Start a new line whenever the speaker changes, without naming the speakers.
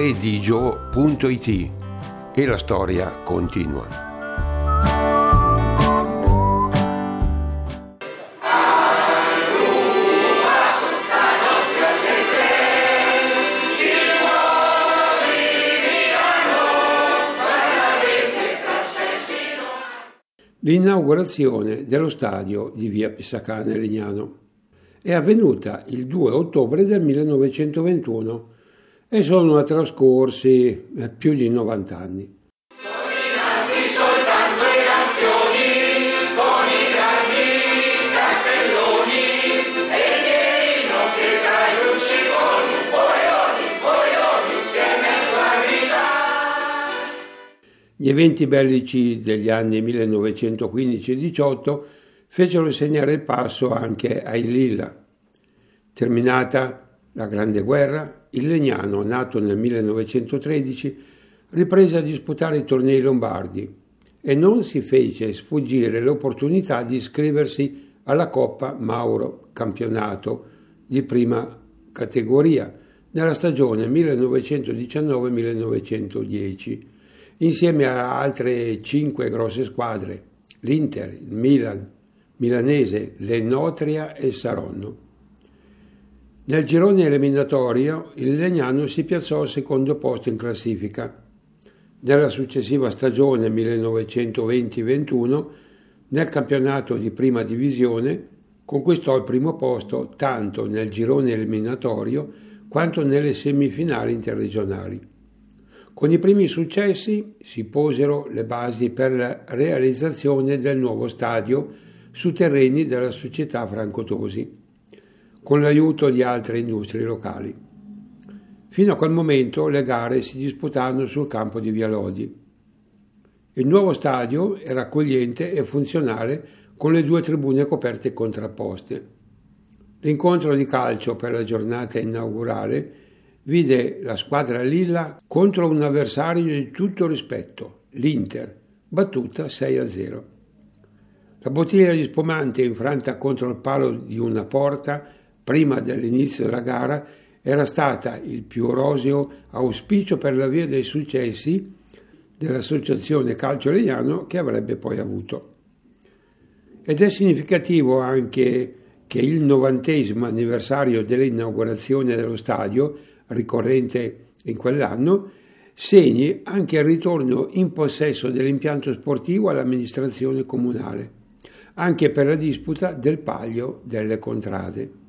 redigio.it e la storia continua.
L'inaugurazione dello stadio di via Pisacane Legnano è avvenuta il 2 ottobre del 1921 e sono trascorsi più di 90 anni.
Sono rimasti soltanto i lampioni con i grandi cartelloni e il pierino che tra i luci con un boioni insieme a sua vita.
Gli eventi bellici degli anni 1915 e 18 fecero segnare il passo anche ai Lilla. Terminata la Grande Guerra, il Legnano, nato nel 1913, riprese a disputare i tornei lombardi e non si fece sfuggire l'opportunità di iscriversi alla Coppa Mauro, campionato di prima categoria, nella stagione 1919-1910, insieme a altre 5 grosse squadre, l'Inter, il Milan, Milanese, l'Ennotria e il Saronno. Nel girone eliminatorio il Legnano si piazzò al secondo posto in classifica. Nella successiva stagione 1920-21, nel campionato di prima divisione, conquistò il primo posto tanto nel girone eliminatorio quanto nelle semifinali interregionali. Con i primi successi si posero le basi per la realizzazione del nuovo stadio su terreni della società Franco Tosi, con l'aiuto di altre industrie locali. Fino a quel momento le gare si disputarono sul campo di Via Lodi. Il nuovo stadio era accogliente e funzionale con le 2 tribune coperte contrapposte. L'incontro di calcio per la giornata inaugurale vide la squadra Lilla contro un avversario di tutto rispetto, l'Inter, battuta 6-0. La bottiglia di spumante infranta contro il palo di una porta prima dell'inizio della gara era stata il più roseo auspicio per l'avvio dei successi dell'Associazione Calcio Legnano che avrebbe poi avuto. Ed è significativo anche che il 90° anniversario dell'inaugurazione dello stadio, ricorrente in quell'anno, segni anche il ritorno in possesso dell'impianto sportivo all'amministrazione comunale, anche per la disputa del palio delle contrade.